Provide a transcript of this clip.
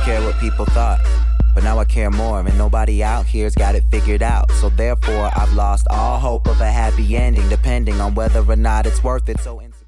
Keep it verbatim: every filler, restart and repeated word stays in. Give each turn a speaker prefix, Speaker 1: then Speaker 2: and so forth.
Speaker 1: care what people thought, but now I care more, and nobody out here's got it figured out. So therefore, I've lost all hope of a happy ending, depending on whether or not it's worth it. So insecure.